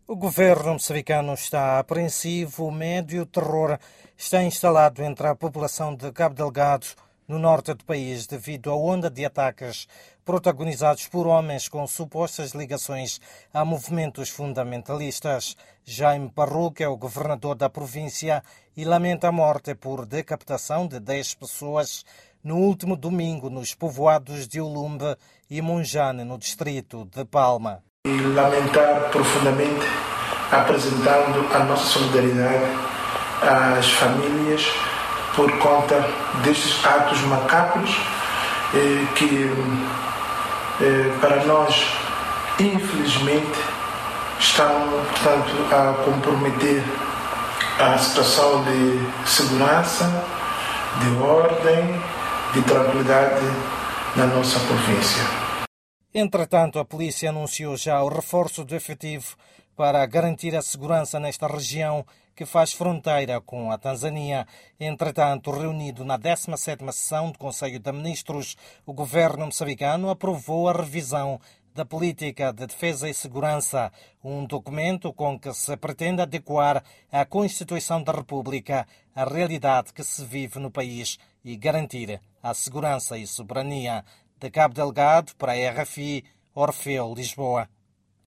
O governo moçambicano está apreensivo. O medo e o terror está instalado entre a população de Cabo Delgado, no norte do país, devido à onda de ataques protagonizados por homens com supostas ligações a movimentos fundamentalistas. Jaime Parruque é o governador da província e lamenta a morte por decapitação de 10 pessoas no último domingo nos povoados de Ulumbe e Monjane, no distrito de Palma. E lamentar profundamente, apresentando a nossa solidariedade às famílias por conta destes atos macabros que, para nós, infelizmente, estão, portanto, a comprometer a situação de segurança, de ordem, de tranquilidade na nossa província. Entretanto, a polícia anunciou já o reforço do efetivo para garantir a segurança nesta região que faz fronteira com a Tanzânia. Entretanto, reunido na 17ª sessão do Conselho de Ministros, o governo moçambicano aprovou a revisão da Política de Defesa e Segurança, um documento com que se pretende adequar a Constituição da República à realidade que se vive no país e garantir a segurança e soberania. De Cabo Delgado para a RFI, Orfeu, Lisboa.